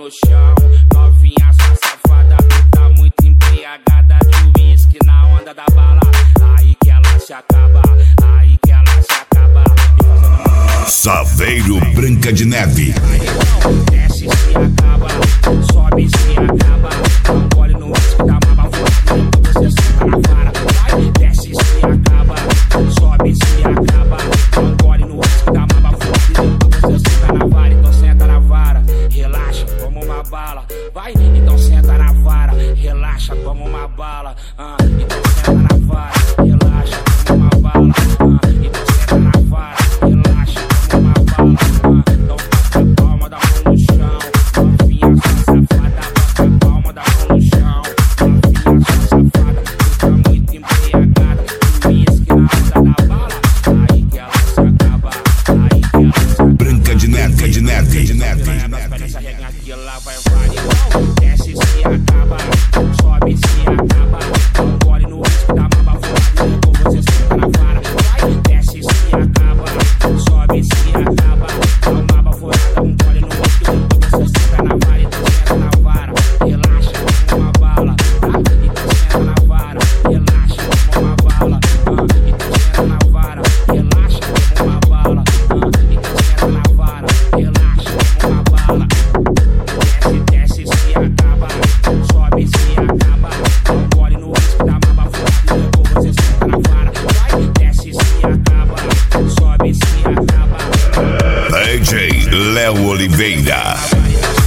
no chão. Novinha, sua safada, tu tá muito embriagada de uísque na onda da bala. Aí que ela se acaba, aí que ela se acaba. Saveiro Branca de Neve. Desce se acaba, sobe se acaba. Não gole no uísque da mama forte, você senta na vara. Vai, desce se acaba, sobe se acaba. Não gole no uísque da mama forte, você senta na vara. Então senta na vara, relaxa, toma uma bala. Vai, então senta na vara, relaxa, toma uma bala. Então senta na vara, relaxa, toma uma bala. Então senta na vara, relaxa, toma uma bala. Então bota a palma da mão no chão. Novinha, sua safada, bota a palma da mão no chão. Novinha, sua safada, tu tá muito embriagada de uísque na onda da bala. Aí que ela se acaba, aí que ela se acaba. Branca de Neve, de Neve, de Neve. Essa regra aqui lá vai variar. Desce se acaba, sobe se acaba. Não gole no uísque da mama forte, depois você senta na vara. Vai, desce se acaba, sobe se acaba. Não maba forada, um gole no uísque, depois você senta na vara. Então senta na vara, relaxa, toma uma bala. Então senta na vara, relaxa, toma uma bala. Então senta na vara, relaxa, toma uma bala. Então senta na vara, relaxa, toma uma bala. Desce se acaba, sobe se acaba. Não gole no uísque da mama forte, depois você senta na vara. Vai, desce se acaba, sobe se acaba. DJ Léo Oliveira.